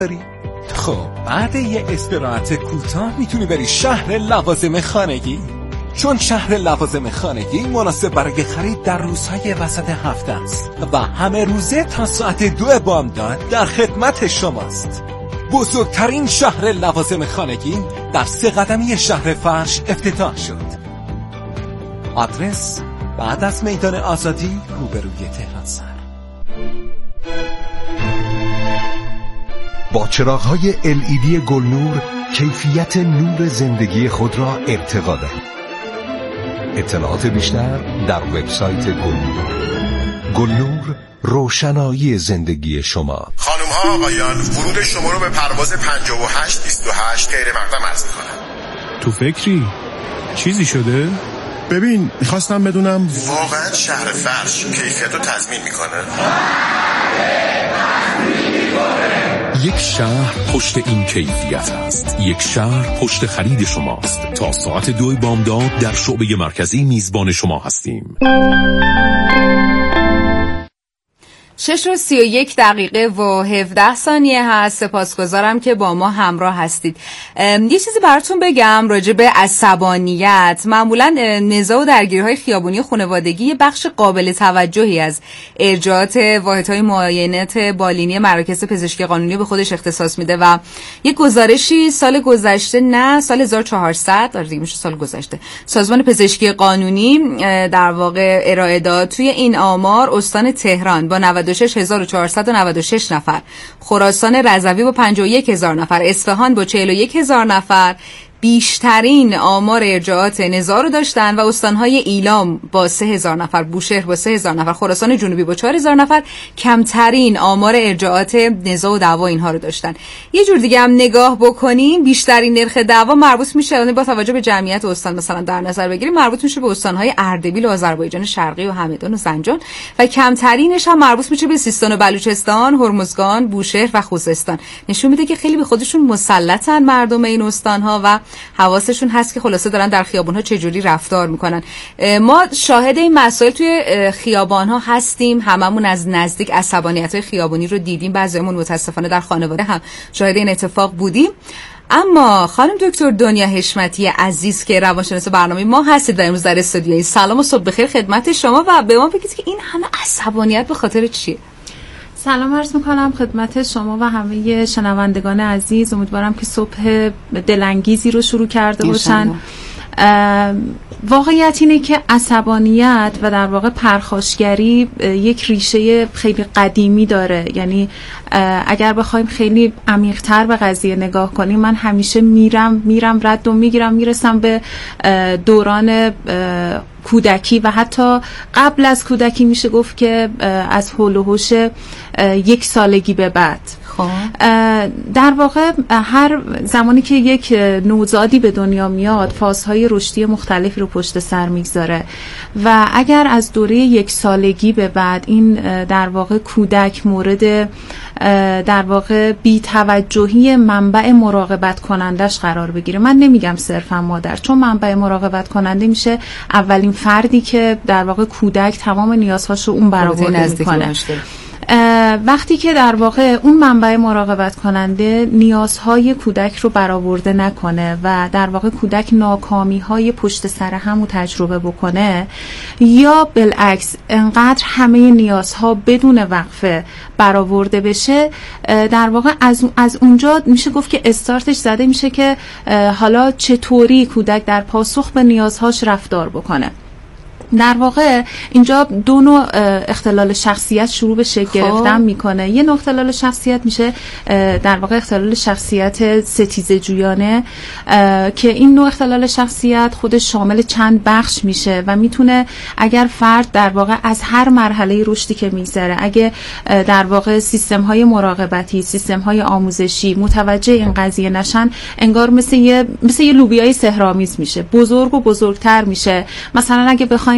خب بعد یه استراحت کوتاه میتونی بری شهر لوازم خانگی، چون شهر لوازم خانگی مناسب برای خرید در روزهای وسط هفته است و همه روزه تا ساعت 2 بامداد در خدمت شماست. بزرگترین شهر لوازم خانگی در 3 قدمی شهر فرش افتتاح شد. آدرس بعد از میدان آزادی روبروی تهران سر. با چراغ‌های LED گلنور کیفیت نور زندگی خود را ارتقا دهید. اطلاعات بیشتر در وبسایت گلنور. گلنور، روشنایی زندگی شما. خانم‌ها آقایان، ورود شما رو به پرواز 5828 غیر مقدم عرض می‌کنم. تو فکری؟ چیزی شده؟ ببین میخواستم بدونم واقعا شهر فرش کیفیت رو تضمین میکنه؟ یک شهر پشت این کیفیت است. یک شهر پشت خرید شماست. تا ساعت 2 بامداد در شعبه مرکزی میزبان شما هستیم. 6:31 و 17 ثانیه هست. سپاسگزارم که با ما همراه هستید. یه چیزی براتون بگم راجع به عصبانیت. معمولا نزاع و درگیری‌های خیابونی خانوادگی یه بخش قابل توجهی از ارجاعات واحدهای معاینات بالینی مراکز پزشکی قانونی به خودش اختصاص میده و یه گزارشی سال گذشته، نه سال 1400 دیگه میشه سال گذشته، سازمان پزشکی قانونی در واقع ارائه داد. توی این آمار استان تهران با 96496 نفر، خراسان رضوی با 51000 نفر، اصفهان با 41000 نفر بیشترین آمار ارجاعات نزاع رو داشتن و استانهای ایلام با 3000 نفر، بوشهر با 3000 نفر، خراسان جنوبی با 4000 نفر کمترین آمار ارجاعات نزاع و دعوا اینها رو داشتن. یه جور دیگه هم نگاه بکنیم، بیشترین نرخ دعوا مربوط میشه با توجه به جمعیت استان مثلا در نظر بگیریم مربوط میشه به استانهای اردبیل و آذربایجان شرقی و همدان و زنجان و کمترینش هم مربوط میشه به سیستان و بلوچستان، هرمزگان، بوشهر و خوزستان. نشون میده که خیلی به خودشون مسلطن مردم این استانها و حواسشون هست که خلاصه دارن در خیابان‌ها چجوری رفتار میکنن. ما شاهد این مسائل توی خیابان‌ها هستیم، هممون از نزدیک عصبانیت‌های خیابانی رو دیدیم، بعضیمون متاسفانه در خانواده هم شاهد این اتفاق بودیم. اما خانم دکتر دنیا حشمتی عزیز که روانشناس برنامه ما هستید و امروز در استودیو، سلام و صبح بخیر خدمت شما و به ما بگید که این همه عصبانیت به خاطر چیه؟ سلام عرض میکنم خدمت شما و همه شنوندگان عزیز. امیدوارم که صبح دلانگیزی رو شروع کرده باشن. واقعیت اینه که عصبانیت و در واقع پرخاشگری یک ریشه خیلی قدیمی داره. یعنی اگر بخوایم خیلی عمیق‌تر به قضیه نگاه کنیم، من همیشه میرم رد و میگیرم، میرسم به دوران کودکی و حتی قبل از کودکی میشه گفت که از حول و حوش 1 سالگی به بعد. در واقع هر زمانی که یک نوزادی به دنیا میاد فازهای رشدی مختلفی رو پشت سر میگذاره و اگر از دوره 1 سالگی به بعد این در واقع کودک مورد در واقع بی‌توجهی منبع مراقبت کنندش قرار بگیره، من نمیگم صرفا مادر، چون منبع مراقبت کننده میشه اولین فردی که در واقع کودک تمام نیازهاش رو اون برآورده میکنه. وقتی که در واقع اون منبع مراقبت کننده نیازهای کودک رو برآورده نکنه و در واقع کودک ناکامی‌های پشت سر هم رو تجربه بکنه یا بالعکس انقدر همه نیازها بدون وقفه برآورده بشه، در واقع از اونجا میشه گفت که استارتش زده میشه که حالا چطوری کودک در پاسخ به نیازهاش رفتار بکنه. در واقع اینجا 2 نوع اختلال شخصیت شروع به شکل گرفتن میکنه. یه نوع اختلال شخصیت میشه در واقع اختلال شخصیت ستیزه جویانه که این نوع اختلال شخصیت خودش شامل چند بخش میشه و میتونه اگر فرد در واقع از هر مرحله رشدی که میگذره، اگه در واقع سیستم های مراقبتی، سیستم های آموزشی متوجه این قضیه نشن، انگار مثل یه لوبیای سحرآمیز میشه، بزرگ و بزرگتر میشه. مثلا اگه بخوایم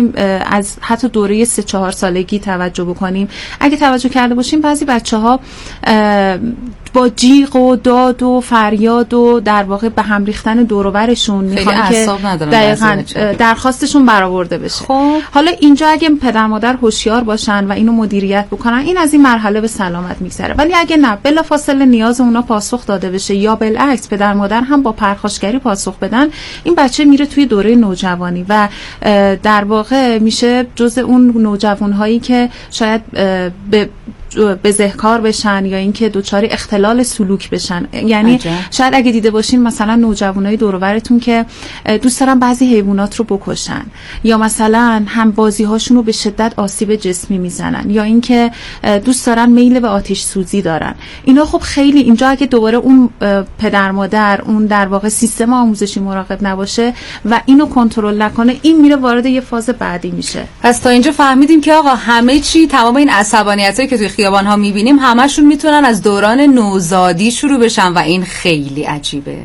بخوایم از حتی دوره 3-4 سالگی توجه بکنیم، اگه توجه کرده باشیم بعضی بچه‌ها با جیغ و داد و فریاد و در واقع به هم ریختن دور و برشون میخوان که دقیقاً درخواستشون برآورده بشه. خب حالا اینجا اگه پدر مادر هوشیار باشن و اینو مدیریت بکنن، این از این مرحله به سلامت میگذره. ولی اگه نه، بلافاصله نیاز اونا پاسخ داده بشه یا بالعکس پدر مادر هم با پرخاشگری پاسخ بدن، این بچه میره توی دوره نوجوانی و در واقع میشه جزء اون نوجوانهایی که شاید به بزهکار بشن یا اینکه دچار اختلال سلوک بشن. یعنی شاید اگه دیده باشین مثلا نوجوانای دور و برتون که دوست دارن بعضی حیوانات رو بکشن یا مثلا هم بازی‌هاشون رو به شدت آسیب جسمی میزنن یا اینکه دوست دارن میل به آتش سوزی دارن، اینا خب خیلی اینجا اگه دوباره اون پدر مادر اون در واقع سیستم آموزشی مراقب نباشه و اینو کنترل نکنه، این میره وارد یه فاز بعدی میشه. پس تا اینجا فهمیدیم که آقا همه چی، تمام این عصبانیتایی که توی خیابان ها میبینیم همشون میتونن از دوران نوزادی شروع بشن و این خیلی عجیبه.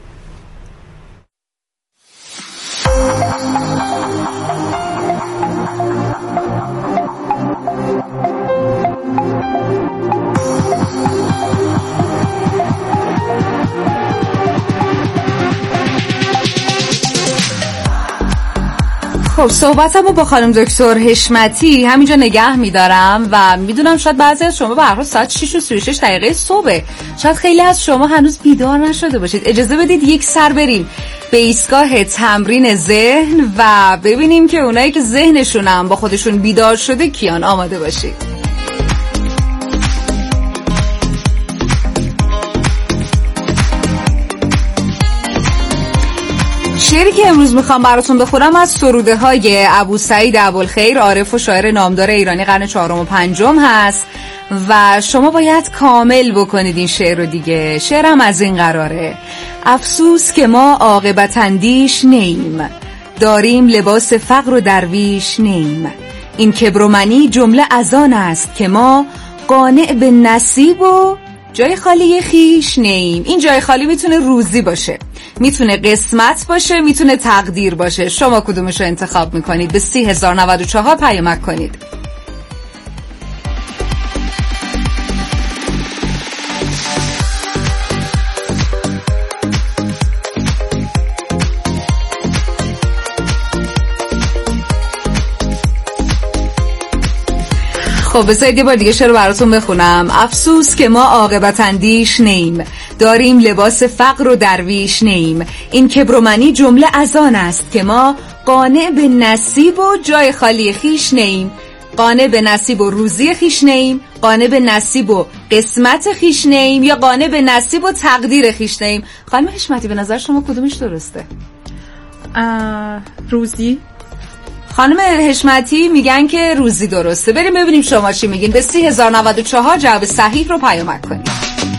خب صحبتمو با خانم دکتر حشمتی همینجا نگه میدارم و میدونم شاید بعضی از شما به هر حال ساعت 6:36 صبح، شاید خیلی از شما هنوز بیدار نشده باشید. اجازه بدید یک سر بریم به ایستگاه تمرین ذهن و ببینیم که اونایی که ذهنشون هم با خودشون بیدار شده کیان. آماده باشید. شعری که امروز میخوام براتون بخونم از سروده های ابوسعید ابوالخیر، عارف و شاعر نامدار ایرانی قرن 4 و 5 هست و شما باید کامل بکنید این شعر رو دیگه. شعرم از این قراره: افسوس که ما عاقبت اندیش نیم، داریم لباس فقر و درویش نیم. این کبر و منی جمله از آن است که ما قانع به نصیب و جای خالی خیش نیم. این جای خالی میتونه روزی باشه، میتونه قسمت باشه، میتونه تقدیر باشه. شما کدومش رو انتخاب میکنید؟ به 30,094 پیامک کنید. خب بذارید یه بار دیگه شعر براتون بخونم. افسوس که ما عاقبت اندیش نیم، داریم لباس فقر و درویش نیم. این کبر و منی جمله از آن است که ما قانع به نصیب و جای خالی خیش نیم. قانع به نصیب و روزی خیش نیم، قانع به نصیب و قسمت خیش نیم، یا قانع به نصیب و تقدیر خیش نیم. خانم حشمتی به نظر شما کدومش درسته؟ روزی. خانم حشمتی میگن که روزی درسته. بریم ببینیم شما چی میگین. به 30,094 جواب صحیح رو پیامک کنید.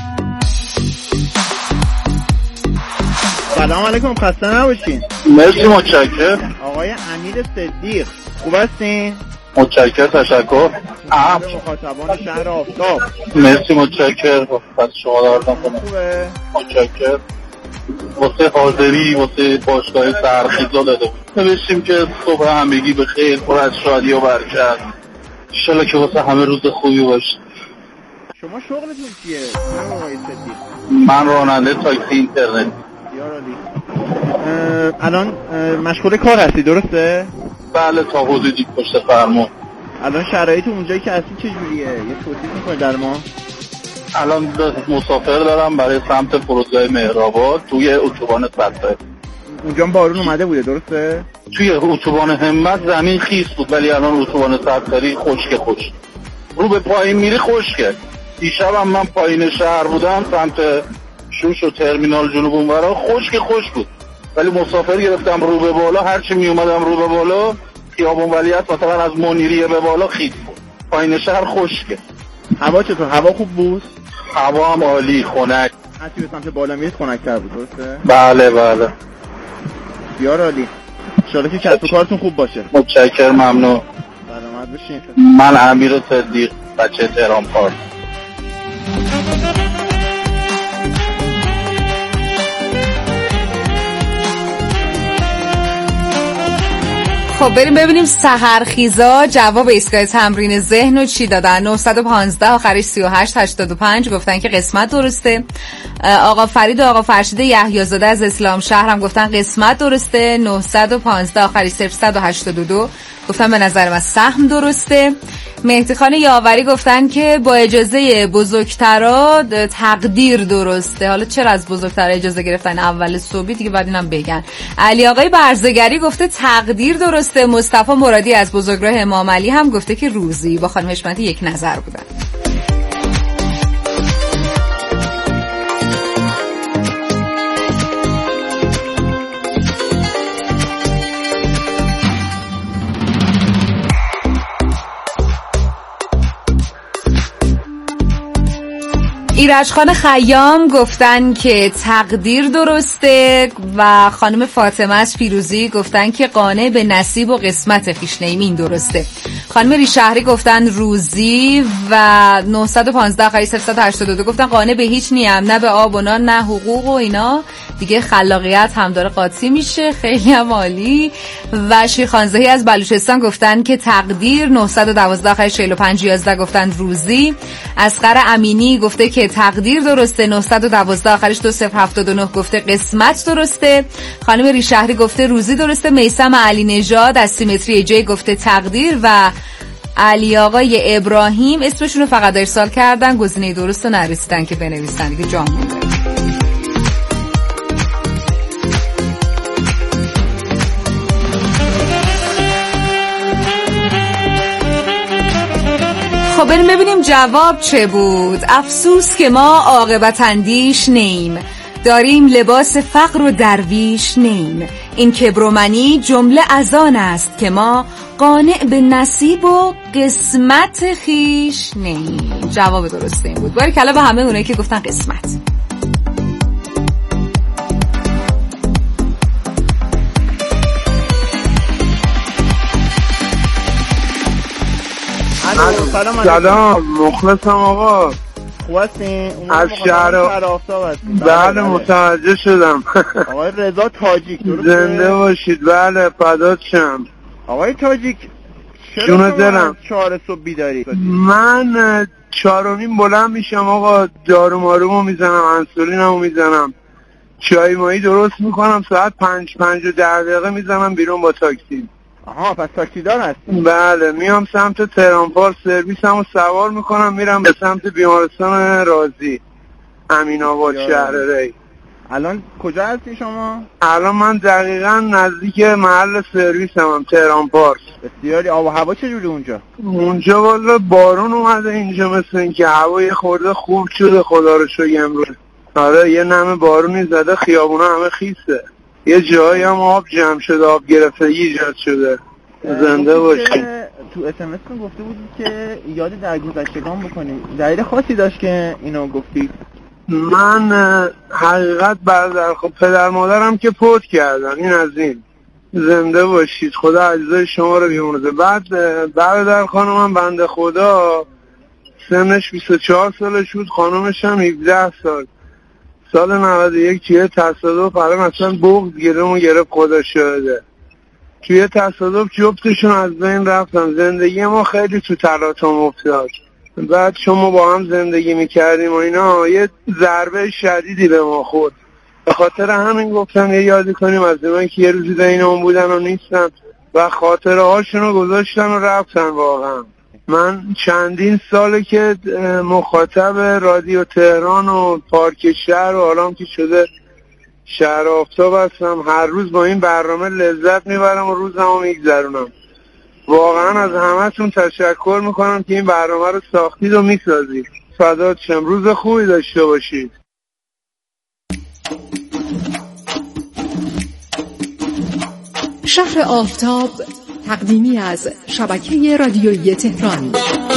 سلام علیکم، خسته نباشین. مرسی، متشکرم. آقای امیر صدیق خوب هستین؟ متشکرم، تشکر. مخاطبان شهر آفتاب. مرسی، متشکرم. پس شما دارتم کنم. خوبه؟ متشکرم. واسه حاضری واسه باشگاه سرخیزا داده بود. نوشتیم که صبح همگی به خیر، پر از شادی و برکت. انشالله که واسه همه روز خوبی باشه. شما شغلتون چیه؟ آقای صدیق؟ من راننده تاکسی اینترنت. الان مشغول کار هستی درسته؟ بله، تا حدودی پشت فرمون. الان شرایط اونجایی که هستی چجوریه؟ یه توضیح میکنی در ما؟ الان مسافر دارم برای سمت فرودگاه مهرآباد توی اتوبان سرسری. اونجا بارون اومده بوده درسته؟ توی اتوبان همت زمین خیس بود، ولی الان اتوبان سرسری خشک. رو به پایین میری خشکه. دیشب هم من پایین شهر بودم سمت شوش و ترمینال جنوب اونورا، خشک بود، ولی مسافر گرفتم رو به بالا. هرچی می اومدم رو به بالا، خیابون ولیعصر مثلا از منیریه به بالا خیس بود. پایین شهر خشکه. هوا چطور؟ هوا خوب بود؟ هوا هم عالی، خنک. هرچی به سمت بالا میرید خنک‌تر بود درسته؟ بله. بسیار عالی. ان شاءالله که کسب و کارتون خوب باشه. متشکرم، ممنون. سلامت باشین. من امیر صدیق، بچه تهران پارک. خب بریم ببینیم سحرخیزا جواب ایستگاه تمرین ذهن رو چی دادن. 915 آخرش 3885 گفتن که قسمت درسته. آقا فرید و آقا فرشید یحیی‌زاده از اسلام شهر هم گفتن قسمت درسته. 915 آخرش 0182 گفتن به نظر من سهم درسته. مهدی خان یاوری گفتن که با اجازه بزرگترا تقدیر درسته. حالا چرا از بزرگترا اجازه گرفتن اول صبحی دیگه بعد اینم بگن. علی آقای برزگری گفته تقدیر درسته. مصطفی مرادی از بزرگراه امام علی هم گفته که روزی. با خانم حشمتی یک نظر بودن. ایرج خان خیام گفتن که تقدیر درسته و خانم فاطمه از پیروزی گفتن که قانع به نصیب و قسمت خویش نیم، این درسته. خانم ریشهری گفتن روزی و 915 آخری 382 گفتن قانع به هیچ نیم، نه به آب و نان نه حقوق و اینا دیگه. خلاقیت هم داره قاطی میشه. خیلی هم عالی. و شیرخانزهی از بلوچستان گفتن که تقدیر. 912 آخری 4511 گفتن روزی. اصغر امینی گفته که تقدیر درسته. 912 آخرش 2079 گفته قسمت درسته. خانم ریشهری گفته روزی درسته. میثم علی نژاد از سیمتری جی گفته تقدیر و علی آقای ابراهیم اسمشون رو فقط ارسال کردن، گزینه درست رو نرسیدن که بنویسن دیگه جا مونده. خب بریم ببینیم جواب چه بود. افسوس که ما عاقبت اندیش نیم، داریم لباس فقر و درویش نیم. این کبر و منی جمله از آن است که ما قانع به نصیب و قسمت خیش نیم. جواب درسته این بود. باریکلا به همه اونایی که گفتن قسمت. سلام، مخلصم آقا. خوب هستین؟ از شهر آفتاب هستین؟ بله متوجه شدم. آقای رضا تاجیک زنده باشید. بله فدات شم. آقای تاجیک جون دلم. 4 صبح بیداری؟ من 4:30 بلند میشم آقا، جارو مارومو میزنم، انسولینمو میزنم، چای مایی درست میکنم، ساعت 5:10 میزنم بیرون با تاکسی. آها پس تاکسیدار هستی؟ بله میام سمت تهران پارک، سرویسمو سوار میکنم میرم به سمت بیمارستان رازی امین آباد شهر ری. الان کجا هستی شما؟ الان من دقیقاً نزدیک محل سرویسم، تهران پارک. بسیاری. آب و هوا چجوری اونجا؟ اونجا والا بارون اومده اینجا، مثل اینکه هوای خورده خوب شده خدا رو شکر امروز. آره یه نمه بارونی زده، خیابونا همه خیسه، یه جایی هم آب جمع شده، آب گرفتگی ایجاد شده. زنده باشی. تو SMS کن گفته بودی که یاد درگذشتگان بکنیم، دلیل خاصی داشت که اینو گفتی؟ من حقیقت برادر خب پدر مادرم که فوت کردن، این از این. زنده باشید، خدا اجزای شما رو بیامرزه. بعد برادر خانمم بنده خدا سنش 24 سالش بود، خانمش هم 17 سال. سال 91 توی تصادف الان اصلا بغض گرفت خدا شاهده. توی تصادف جفتشون از بین رفتن. زندگی ما خیلی تو تلاطم افتاد. بعد شما با هم زندگی میکردیم و اینا، یه ضربه شدیدی به ما خورد. به خاطر همین گفتم یه یادی کنیم از اونایی که یه روزی بینمون بودن و نیستن و خاطره هاشون رو گذاشتن و رفتن. واقعا من چندین ساله که مخاطب رادیو تهران و پارک شهر و حالا که شده شهر آفتاب هستم. هر روز با این برنامه لذت میبرم و روزمو میگذرونم. واقعا از همه‌تون تشکر میکنم که این برنامه رو ساختید و میسازید. فدات شم. روز خوبی داشته باشید. شهر آفتاب تقدیمی از شبکه رادیویی تهران.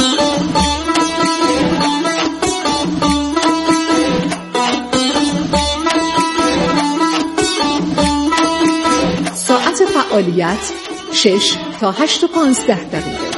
ساعت فعالیت 6 تا 8:15 دقیقه.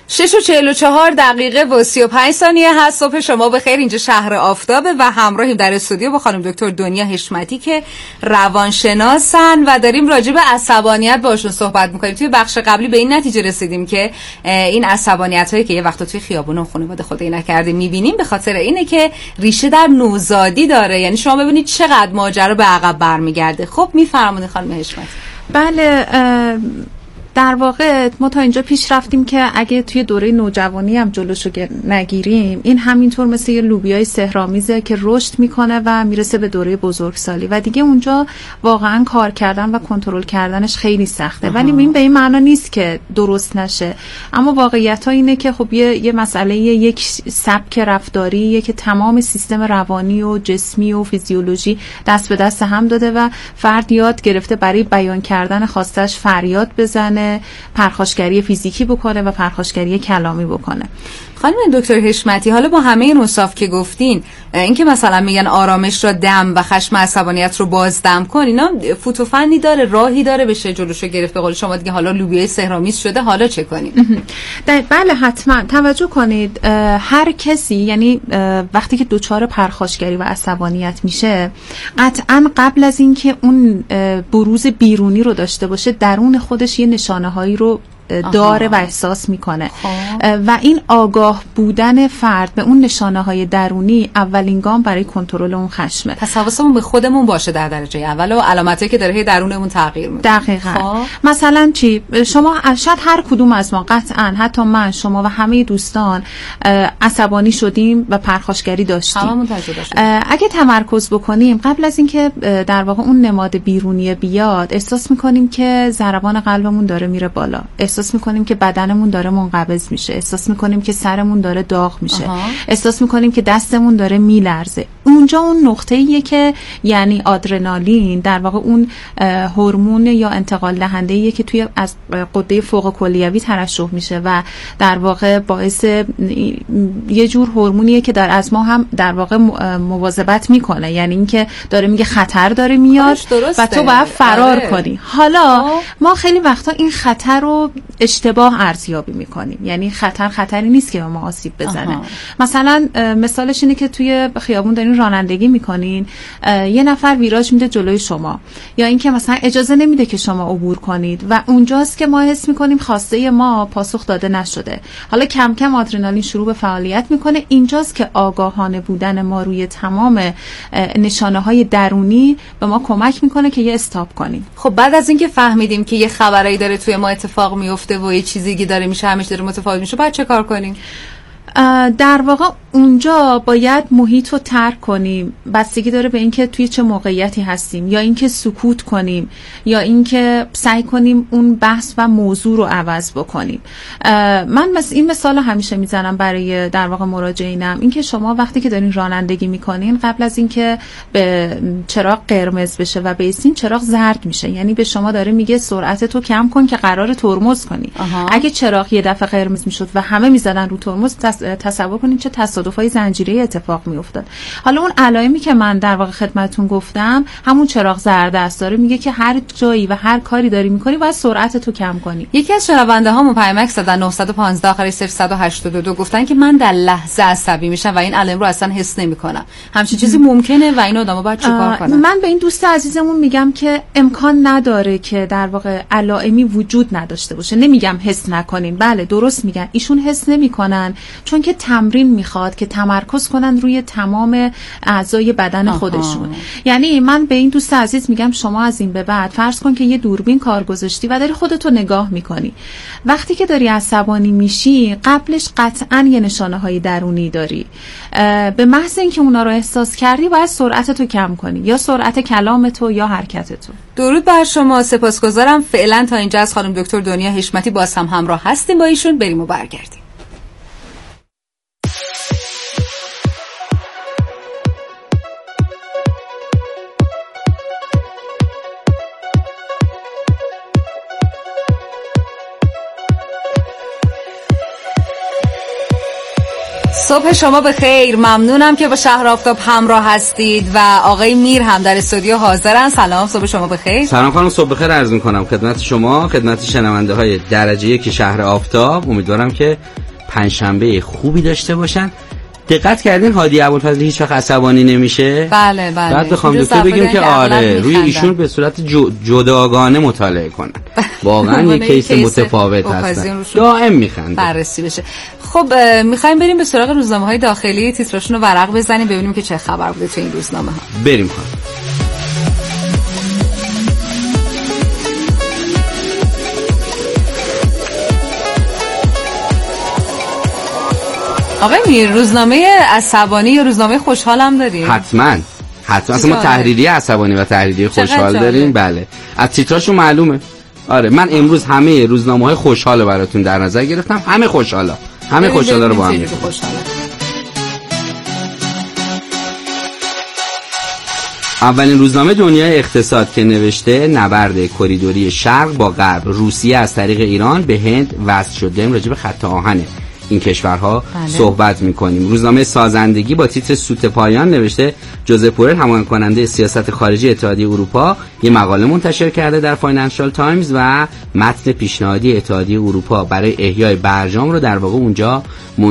6:44 و 35 هست. صبح شما بخیر. اینجا شهر آفتابه و همراهیم در استودیو با خانم دکتر دنیا حشمتی که روانشناسن و داریم راجع به عصبانیت باشون صحبت میکنیم. توی بخش قبلی به این نتیجه رسیدیم که این عصبانیت هایی که یه وقتا توی خیابون و خانواده خدایی نکرده میبینیم به خاطر اینه که ریشه در نوزادی داره. یعنی شما ببینید چقدر ماجرا به عقب برمیگرده. خب میفرمایید خانم حشمتی. بله، در واقع ما تا اینجا پیش رفتیم که اگه توی دوره نوجوانی هم جلوشو نگیریم، این همینطور مثل یه لوبیای سحرآمیزه که رشد میکنه و میرسه به دوره بزرگسالی و دیگه اونجا واقعا کار کردن و کنترل کردنش خیلی سخته. ولی این به این معنا نیست که درست نشه، اما واقعیت ها اینه که خب یه مسئله یک سبک رفتاریه که تمام سیستم روانی و جسمی و فیزیولوژی دست به دست هم داده و فرد یاد گرفته برای بیان کردن خواستش فریاد بزنه، پرخاشگری فیزیکی بکنه و پرخاشگری کلامی بکنه. خانم دکتر حشمتی، حالا با همه این اوصاف که گفتین، این که مثلا میگن آرامش را دم و خشم عصبانیت رو بازدم کن، اینا فوت و فنی داره، راهی داره بشه جلوشو گرفت؟ به قول شما دیگه حالا لوبیای سحرآمیز شده، حالا چه کنیم؟ بله حتما توجه کنید. هر کسی یعنی وقتی که دچار پرخاشگری و عصبانیت میشه، قطعا قبل از اینکه اون بروز بیرونی رو داشته باشه، درون خودش یه نشانه هایی رو داره و احساس میکنه و این آگاه بودن فرد به اون نشانه های درونی اولین گام برای کنترل اون خشمه. پس حواسمون به خودمون باشه در درجه اول و علامتایی که داره درونمون تغییر میکنه. دقیقاً. مثلا چی؟ شما شاید هر کدوم از ما، قطعاً حتی من، شما و همه دوستان عصبانی شدیم و پرخاشگری داشتیم. هممون تجربه شده. اگه تمرکز بکنیم قبل از اینکه در واقع اون نماد بیرونی بیاد، احساس میکنیم که ضربان قلبمون داره میره بالا، احساس میکنیم که بدنمون داره منقبض میشه، احساس میکنیم که سرمون داره داغ میشه، احساس میکنیم که دستمون داره میلرزه. اونجا اون نقطه‌ایه که یعنی آدرنالین در واقع اون هورمون یا انتقال دهنده‌ایه که توی از غده فوق کلیوی ترشح میشه و در واقع باعث یه جور هورمونیه که از ما هم در واقع مواظبت میکنه، یعنی اینکه داره میگه خطر داره میاد و تو باید فرار کنی. حالا ما خیلی وقتا این خطر رو اشتباه ارزیابی میکنیم، یعنی خطری نیست که به ما آسیب بزنه. مثلا مثالش اینه که توی خیابون دارین رانندگی میکنین، یه نفر ویراژ میده جلوی شما، یا اینکه مثلا اجازه نمیده که شما عبور کنید و اونجاست که ما حس میکنیم خواسته ما پاسخ داده نشده. حالا کم کم آدرنالین شروع به فعالیت میکنه. اینجاست که آگاهانه بودن ما روی تمام نشانه های درونی به ما کمک میکنه که یه استاپ کنیم. خب بعد از اینکه فهمیدیم که یه خبرایی داره توی ما اتفاق میفته و یه چیزی که داره میشه، همیشه داره متفاوت میشه، بعد چه کار کنیم؟ در واقع اونجا باید محیط رو ترک کنیم. بستگی داره به اینکه توی چه موقعیتی هستیم، یا اینکه سکوت کنیم، یا اینکه سعی کنیم اون بحث و موضوع رو عوض بکنیم. من این مثال رو همیشه میزنم برای در واقع مراجعینم، اینکه شما وقتی که دارین رانندگی میکنین، قبل از اینکه به چراغ قرمز بشه و بیستین، چراغ زرد میشه، یعنی به شما داره میگه سرعت تو کم کن که قراره ترمز کنی. اگه چراغ یه دفعه قرمز میشد و همه میزدن رو ترمز، تصور کنین چه تصادفای زنجیره‌ای اتفاق میافتاد. حالا اون علائمی که من در واقع خدمتتون گفتم، همون چراغ زرد است، داره میگه که هر جایی و هر کاری داری میکنی باید سرعت تو کم کنی. یکی از شنونده ها پیامک زدن 915 آخر 082 گفتن که من در لحظه عصبی میشم و این علائم رو اصلا حس نمیکنم. همچین چیزی ممکنه و این آدما باید چیکار کنن؟ من به این دوست عزیزمون میگم که امکان نداره که در واقع علائمی وجود نداشته باشه. نمیگم حس نکنین، بله درست میگن، ایشون حس نمیکنن چون که تمرین میخواد که تمرکز کنن روی تمام اعضای بدن خودشون. یعنی من به این دوست عزیز میگم شما از این به بعد فرض کن که یه دوربین کار گذاشتی و داری خودتو نگاه میکنی. وقتی که داری عصبانی میشی، قبلش قطعاً یه نشانه های درونی داری. به محض اینکه اونا رو احساس کردی، باید سرعتتو کم کنی، یا سرعت کلامتو یا حرکتتو. درود بر شما، سپاسگزارم. فعلا تا اینجا از خانم دکتر دنیا حشمتی باز هم همراه هستیم با ایشون. بریم و برگردیم. صبح شما بخیر. ممنونم که با شهر آفتاب همراه هستید و آقای میر هم در استودیو حاضرن. سلام، صبح شما بخیر. سلام خانم، صبح بخیر عرض می‌کنم خدمت شما، خدمت شنونده های درجه 1 شهر آفتاب. امیدوارم که پنجشنبه خوبی داشته باشن. دقت کردین هادی ابوالفضل هیچ وقت عصبانی نمیشه؟ بله. بعد بخوام دکتر بگیم که آره روی ایشون به صورت جداگانه مطالعه کنن. واقعا یک کیس متفاوت هستن. دائم میخنده. بررسی بشه. خب میخوایم بریم به سراغ روزنامه‌های داخلی، تیتراشون رو ورق بزنیم ببینیم که چه خبر بوده تو این روزنامه‌ها. بریم خانم. آقای میر، روزنامه عصبانی یا روزنامه خوشحال هم داریم؟ حتما اصلا ما تحریری عصبانی و تحریری خوشحال داریم. بله، از تیتراشون معلومه. آره، من امروز همه روزنامه‌های خوشحال براتون در نظر گرفتم. همه خوشحالا رو با هم می‌گیم. اولین روزنامه دنیای اقتصاد که نوشته نبرد کریدوری شرق با غرب، روسیه از طریق ایران به هند وصل شده. راجع به خط آهن این کشورها صحبت می‌کنیم. روزنامه سازندگی با تیتر سوت پایان نوشته جوزپ بورل هماهنگ کننده سیاست خارجی اتحادیه اروپا یه مقاله منتشر کرده در فاینانشال تایمز و متن پیشنهادی اتحادیه اروپا برای احیای برجام رو در واقع اونجا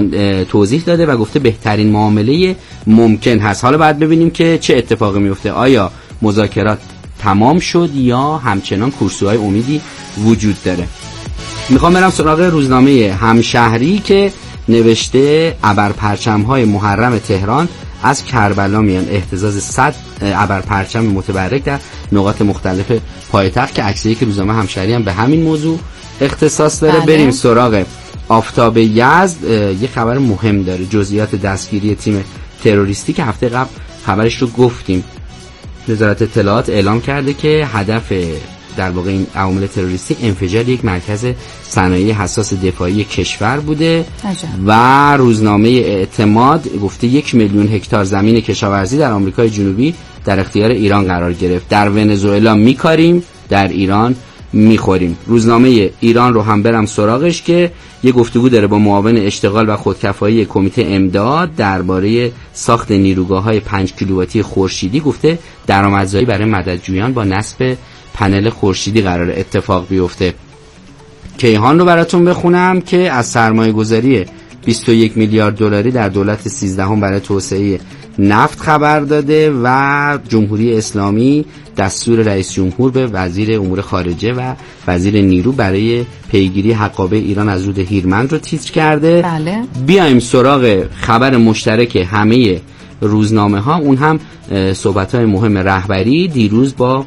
توضیح داده و گفته بهترین معامله ممکن هست. حالا باید ببینیم که چه اتفاقی میفته. آیا مذاکرات تمام شد یا همچنان کورسوهای امیدی وجود داره؟ میخوام برم سراغ روزنامه همشهری که نوشته ابرپرچم‌های محرم تهران از کربلا میان، اهتزاز 100 ابرپرچم متبرک در نقاط مختلف پایتخت، که عکس یک روزنامه همشهری هم به همین موضوع اختصاص داره. بریم سراغ آفتاب یزد. یه خبر مهم داره، جزئیات دستگیری تیم تروریستی که هفته قبل خبرش رو گفتیم. وزارت اطلاعات اعلام کرده که هدف در واقع این عوامل تروریستی انفجار یک مرکز صنایع حساس دفاعی کشور بوده. و روزنامه اعتماد گفته 1 میلیون هکتار زمین کشاورزی در آمریکای جنوبی در اختیار ایران قرار گرفت. در ونزوئلا میکاریم، در ایران میخوریم. روزنامه ایران رو هم برم سراغش که یه گفتگو داره با معاون اشتغال و خودکفایی کمیته امداد درباره ساخت نیروگاه‌های 5 کیلوواتی خورشیدی. گفته درآمدزایی برای مددجویان با نصب پنل خورشیدی قرار اتفاق بیفته. کیهان رو براتون بخونم که از سرمایه‌گذاری 21 میلیارد دلاری در دولت 13 برای توسعه نفت خبر داده و جمهوری اسلامی دستور رئیس جمهور به وزیر امور خارجه و وزیر نیرو برای پیگیری حقابه ایران از رود هیرمند رو تیتر کرده. بله. بیایم سراغ خبر مشترک همه روزنامه ها، اون هم صحبت های مهم رهبری دیروز با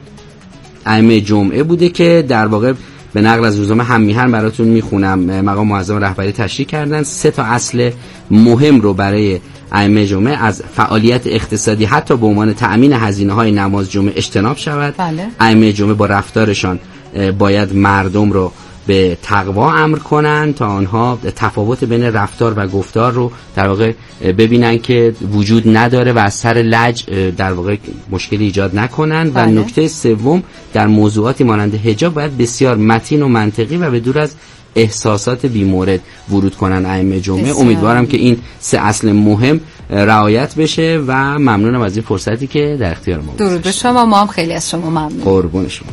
ائمه جمعه بوده که در واقع به نقل از روزنامه هم میهن براتون میخونم. مقام معظم رهبری تشریح کردن 3 تا اصل مهم رو برای ائمه جمعه از فعالیت اقتصادی حتی به عنوان تأمین هزینه‌های نماز جمعه اجتناب شود. ائمه جمعه با رفتارشان باید مردم رو به تقوا امر کنن تا آنها تفاوت بین رفتار و گفتار رو در واقع ببینن که وجود نداره و از سر لج در واقع مشکلی ایجاد نکنن. و نکته سوم در موضوعاتی مانند حجاب باید بسیار متین و منطقی و به دور از احساسات بی‌مورد ورود کنن ائمه جمعه. امیدوارم که این 3 اصل مهم رعایت بشه و ممنونم از این فرصتی که در اختیار ما بود. درود به شما، ما هم خیلی از شما ممنونیم. قربون شما.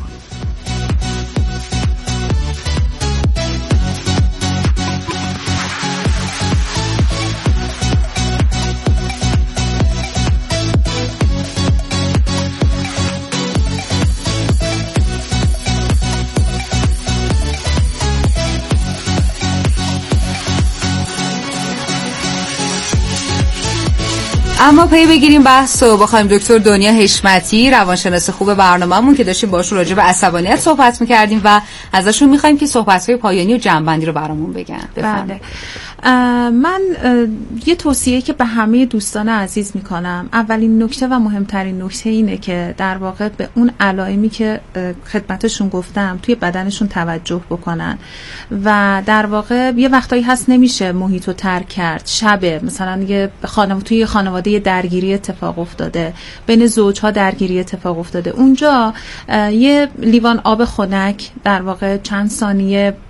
اما پی بگیریم بحث و بخوایم دکتر دنیا حشمتی، روانشناس خوب برنامه‌مون که داشتیم باشون راجع به عصبانیت صحبت می‌کردیم و ازشون می‌خوایم که صحبت‌های پایانی و جمع‌بندی رو برامون بگن. بله. من یه توصیه که به همه دوستان عزیز میکنم، اولین نکته و مهمترین نکته اینه که در واقع به اون علائمی که خدمتشون گفتم توی بدنشون توجه بکنن و در واقع یه وقتایی هست نمیشه محیطو ترک کرد، شبه مثلا یه توی خانواده درگیری اتفاق افتاده، بین زوجها درگیری اتفاق افتاده، اونجا یه لیوان آب خنک در واقع چند ثانیه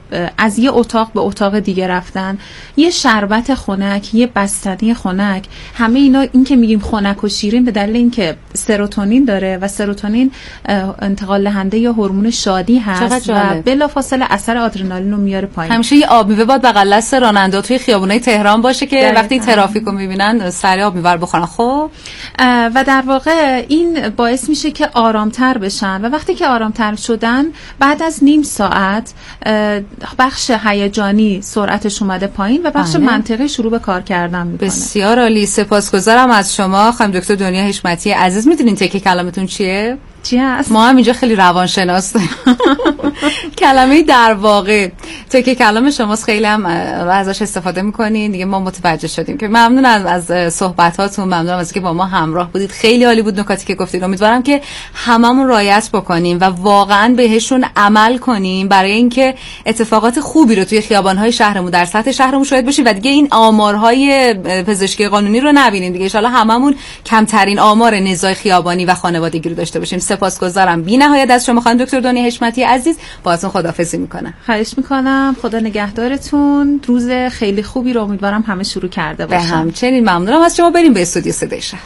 از یه اتاق به اتاق دیگه رفتن، یه شربت خنک، یه بستنی خنک، همه اینا، این که میگیم خنک و شیرین به دلیل اینکه سروتونین داره و سروتونین انتقال دهنده یا هورمون شادی هست و بلافاصله اثر آدرنالین رو میاره پایین. همیشه یه آب میوه باید بغل دست راننده توی خیابونای تهران باشه که وقتی ترافیک رو میبینن سریع آب میوه بخورن. خب و در واقع این باعث میشه که آرامتر بشن و وقتی که آرامتر شدن بعد از نیم ساعت بخش هیجانی سرعتش اومده پایین و بخش منطقی شروع به کار کردن میکنه. بسیار عالی، سپاسگزارم از شما خانم دکتر دنیا حشمتی عزیز. میدونین تکه کلامتون چیه؟ چی هست؟ ما هم اینجا خیلی روانشناس داریم. کلمه در واقع تکه کلام شماست، خیلی هم ازش استفاده میکنین دیگه. ما متوجه شدیم که ممنون از صحبتاتون، ممنونم از اینکه با ما همراه بودید. خیلی عالی بود نکاتی که گفتید. امیدوارم که هممون رعایت بکنیم و واقعا بهشون عمل کنیم برای اینکه اتفاقات خوبی رو توی خیابان‌های شهرمون، در سطح شهرمون شاهد باشیم و دیگه این آمارهای پزشکی قانونی رو نبینیم دیگه. ان شاءالله هممون کمترین آمار نزاع خیابانی و خانوادگی رو داشته باشیم. سپاسگزارم بی‌نهایت از شما خانم دکتر دنیا حشمتی عزیز. باهاتون خداحافظی میکنم. خواهش میکنم. خدا نگهدارتون. روز خیلی خوبی رو امیدوارم همه شروع کرده باشن. به همچنین ممنونم از شما. بریم به استودیو صدای شهر.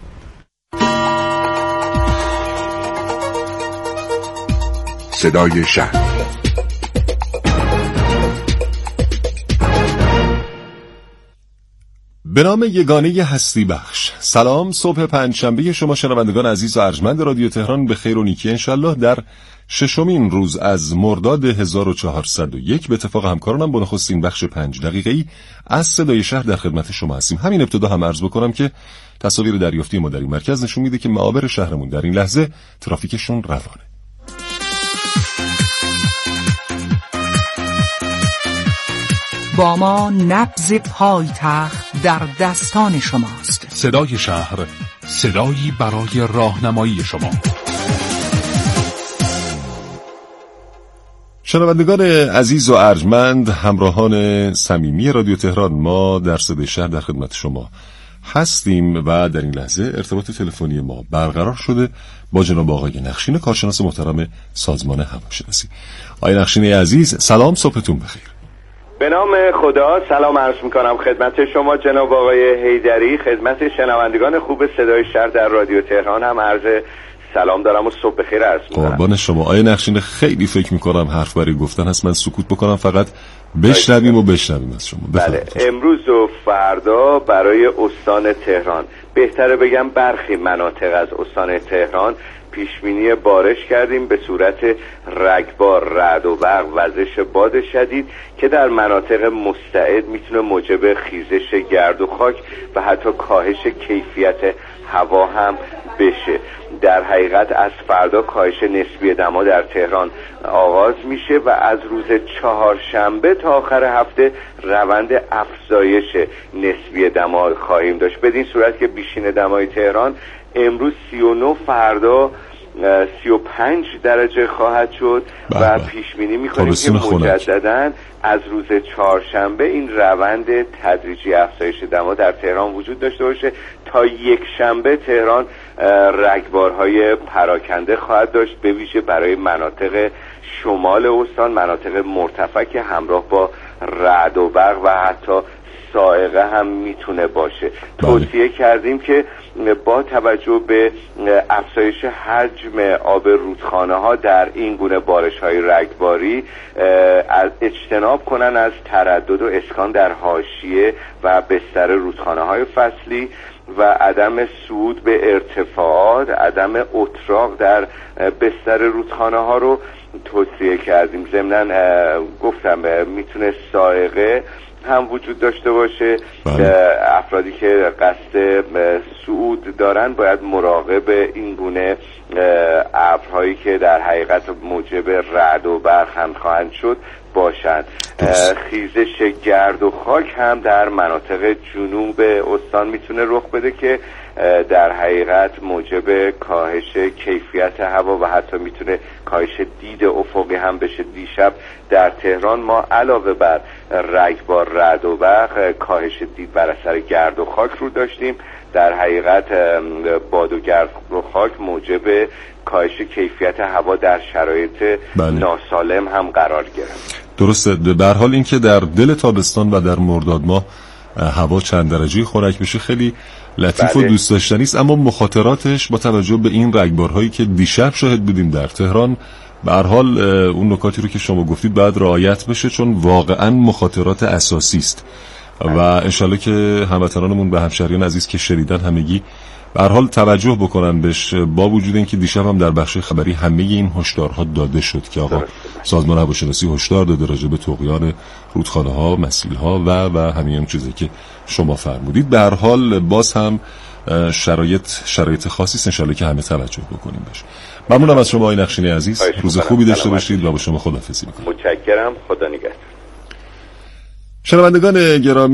صدای شهر. به نام یگانه هستی بخش. سلام، صبح پنجشنبه شما شنوندگان عزیز و ارجمند رادیو تهران به خیر و نیکی انشالله. در ششمین روز از مرداد 1401 به اتفاق همکارانم با نخستین بخش 5 دقیقه‌ای از صدای شهر در خدمت شما هستیم. همین ابتدا هم عرض بکنم که تصاویر دریافتی ما در این مرکز نشون میده که معابر شهرمون در این لحظه ترافیکشون روانه. با ما نبض پایتخت در دستان شماست. صدای شهر، صدایی برای راهنمایی شما. شنوندگان عزیز و ارجمند، همراهان صمیمی رادیو تهران، ما در صدای شهر در خدمت شما هستیم و در این لحظه ارتباط تلفنی ما برقرار شده با جناب آقای نخشین، کارشناس محترم سازمان هواشناسی. آقای نخشین عزیز، سلام، صبحتون بخیر. به نام خدا سلام عرض میکنم خدمت شما جناب آقای حیدری، خدمت شنوندگان خوب صدای شهر در رادیو تهران هم عرض سلام دارم و صبح بخیر عرض میکنم. قربان شما. آقای نخشین، خیلی فکر میکنم حرف برای گفتن هست، من سکوت بکنم فقط بشنویم از شما. بله، امروز و فردا برای استان تهران، بهتره بگم برخی مناطق از استان تهران، پیشبینی بارش کردیم به صورت رگبار، رعد و برق، وزش باد شدید که در مناطق مستعد میتونه موجب خیزش گرد و خاک و حتی کاهش کیفیت هوا هم بشه. در حقیقت از فردا کاهش نسبی دما در تهران آغاز میشه و از روز چهارشنبه تا آخر هفته روند افزایش نسبی دما خواهیم داشت، بدین صورت که بیشین دمای تهران امروز 39، فردا 35 درجه خواهد شد و پیش بینی می‌کنیم که مجدداً از روز چهارشنبه این روند تدریجی افزایش دما در تهران وجود داشته باشه. تا یک شنبه تهران رگبارهای پراکنده خواهد داشت، به ویژه برای مناطق شمال استان، مناطق مرتفع که همراه با رعد و برق و حتی صاعقه هم میتونه باشه. توصیه کردیم که با توجه به افزایش حجم آب رودخانه ها در این گونه بارش های رگباری اجتناب کنن از تردد و اسکان در حاشیه و بستر رودخانه های فصلی و عدم صعود به ارتفاعات، عدم اتراق در بستر رودخانه ها رو توصیه کردیم. ضمناً گفتم میتونه صاعقه هم وجود داشته باشه. افرادی که قصد صعود دارن باید مراقب این گونه ابرهایی که در حقیقت موجب رعد و برق هم خواهند شد باشند. خیزش گرد و خاک هم در مناطق جنوب استان میتونه رخ بده که در حقیقت موجب کاهش کیفیت هوا و حتی میتونه کاهش دید افقی هم بشه. دیشب در تهران ما علاوه بر رگبار، رعد و برق، کاهش دید بر اثر گرد و خاک رو داشتیم. در حقیقت باد و گرد و خاک موجب کاهش کیفیت هوا در شرایط ناسالم هم قرار گرفت. درسته. به هر حال این که در دل تابستان و در مرداد ماه هوا چند درجه خنک بشه خیلی لطیف و دوست داشتنی است، اما مخاطراتش با توجه به این رگبارهایی که دیشب شاهد بودیم در تهران، به هر حال اون نکاتی رو که شما گفتید باید رعایت بشه، چون واقعا مخاطرات اساسی است و انشالله که هموطنانمون به همشهریان عزیز که شنیدن همگی به هر حال توجه بکنن بهش، با وجود اینکه دیشب هم در بخش خبری همه این هشدارها داده شد که آقا سازمان هواشناسی هشدار داده راجع به طغیان رودخانه‌ها، مسیل‌ها و همین چیزی که شما فرمودید. به هر حال باز هم شرایط خاصی است، انشالله که همه توجه بکنیم بهش. ممنونم از شما آقای نقشینی عزیز، روز خوبی داشته باشید و با شما خداحافظی می‌کنم. متشکرم، خدا نگهدار. شنوندگان گرامی